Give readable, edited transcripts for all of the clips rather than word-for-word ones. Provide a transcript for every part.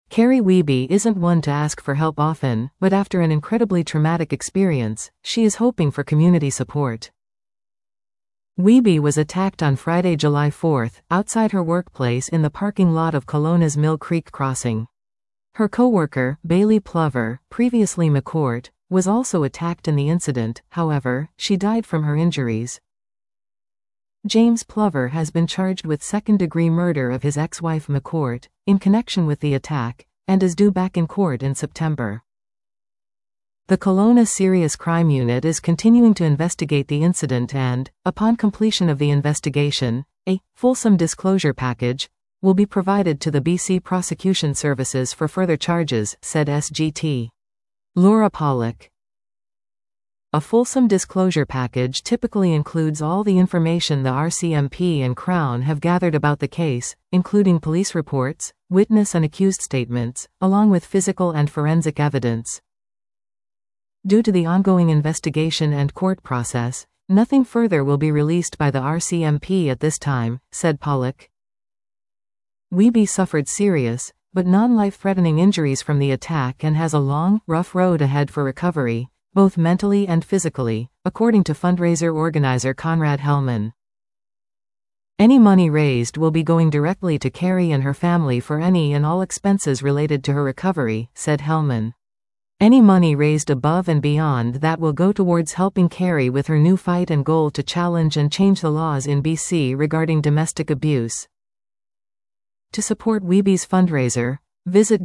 Carrie Wiebe isn't one to ask for help often, but after an incredibly traumatic experience, she is hoping for community support. Wiebe was attacked on Friday, July 4, outside her workplace in the parking lot of Kelowna's Mill Creek Crossing. Her co-worker, Bailey Plover, previously McCourt, was also attacked in the incident. However, she died from her injuries. James Plover has been charged with second-degree murder of his ex-wife McCourt, in connection with the attack, and is due back in court in September. The Kelowna Serious Crime Unit is continuing to investigate the incident and, upon completion of the investigation, a fulsome disclosure package will be provided to the BC Prosecution Services for further charges, said SGT. Laura Pollock. A fulsome disclosure package typically includes all the information the RCMP and Crown have gathered about the case, including police reports, witness and accused statements, along with physical and forensic evidence. Due to the ongoing investigation and court process, nothing further will be released by the RCMP at this time, said Pollock. Wiebe suffered serious, but non-life-threatening injuries from the attack and has a long, rough road ahead for recovery, both mentally and physically, according to fundraiser organizer Conrad Hellman. Any money raised will be going directly to Carrie and her family for any and all expenses related to her recovery, said Hellman. Any money raised above and beyond that will go towards helping Carrie with her new fight and goal to challenge and change the laws in BC regarding domestic abuse. To support Wiebe's fundraiser, visit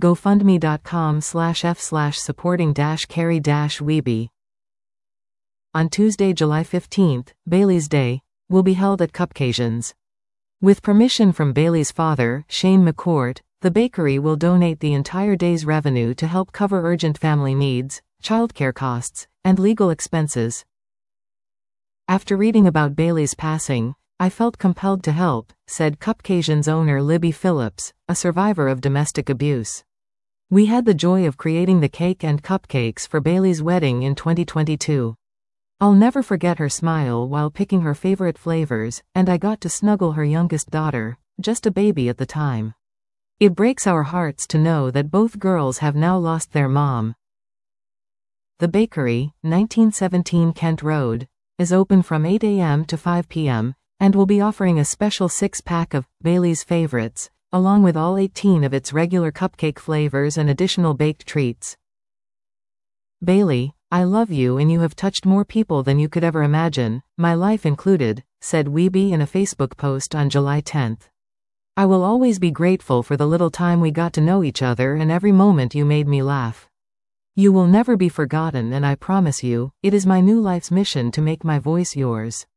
gofundme.com/f/supporting-Carrie-Wiebe. On Tuesday, July 15, Bailey's Day will be held at Cupcations. With permission from Bailey's father, Shane McCourt, the bakery will donate the entire day's revenue to help cover urgent family needs, childcare costs, and legal expenses. After reading about Bailey's passing, I felt compelled to help, said Cupcations owner Libby Phillips, a survivor of domestic abuse. We had the joy of creating the cake and cupcakes for Bailey's wedding in 2022. I'll never forget her smile while picking her favorite flavors, and I got to snuggle her youngest daughter, just a baby at the time. It breaks our hearts to know that both girls have now lost their mom. The bakery, 1917 Kent Road, is open from 8 a.m. to 5 p.m., and will be offering a special 6-pack of Bailey's favorites, along with all 18 of its regular cupcake flavors and additional baked treats. Bailey, I love you and you have touched more people than you could ever imagine, my life included, said Wiebe in a Facebook post on July 10. I will always be grateful for the little time we got to know each other and every moment you made me laugh. You will never be forgotten and I promise you, it is my new life's mission to make my voice yours.